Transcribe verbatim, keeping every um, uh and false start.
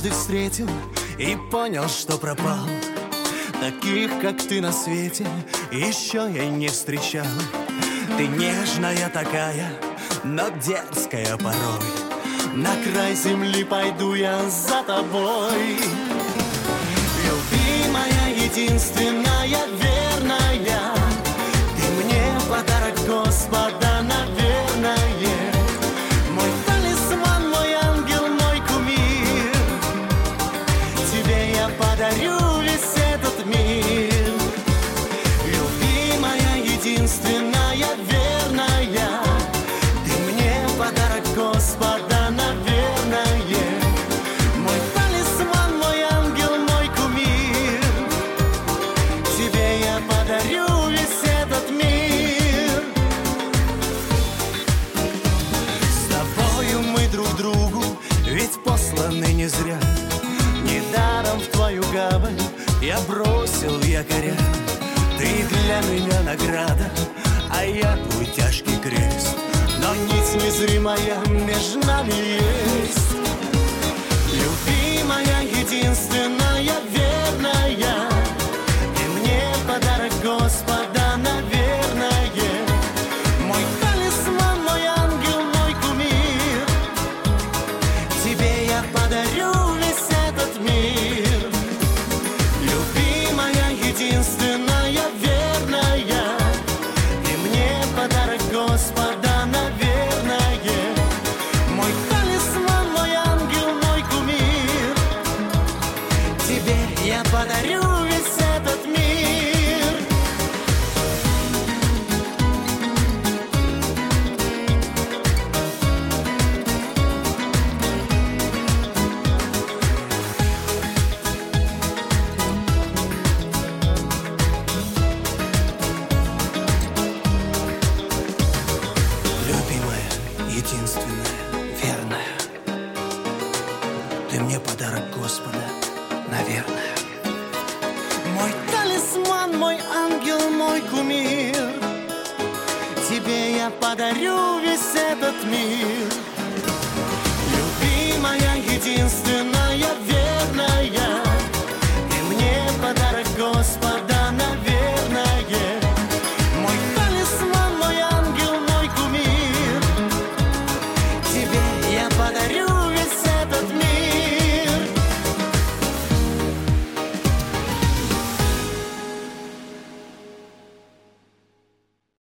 однажды встретил и понял, что пропал. Таких, как ты, на свете еще я не встречал. Ты нежная такая, но дерзкая порой. На край земли пойду я за тобой. Любимая, единственная, верная, ты мне подарок Господа, наверное. Мой талисман, мой ангел, мой кумир. Тебе я подарю весь этот мир. Любимая, единственная, верная, ты мне подарок Господа, наверное. Мой талисман, мой ангел, мой кумир. Тебе я подарю весь этот мир. С тобою мы друг другу ведь посланы не зря. Недаром в твою гавань я бросил якоря. Ты для меня награда, а я твой тяжкий крест. Но нить незримая между нами есть. Любимая, единственная, верная, ты мне подарок Господа, наверное. Мой талисман, мой ангел, мой кумир. Тебе я подарю весь этот мир. Любимая, единственная, верная, ты мне подарок Господа, наверное. Мой талисман, мой ангел, мой кумир. Тебе я подарю весь этот мир. Любимая, единственная, верная, ты мне подарок Господа, наверное. Мой талисман, мой ангел, мой кумир. Тебе я подарю весь этот мир. Любимая, единственная,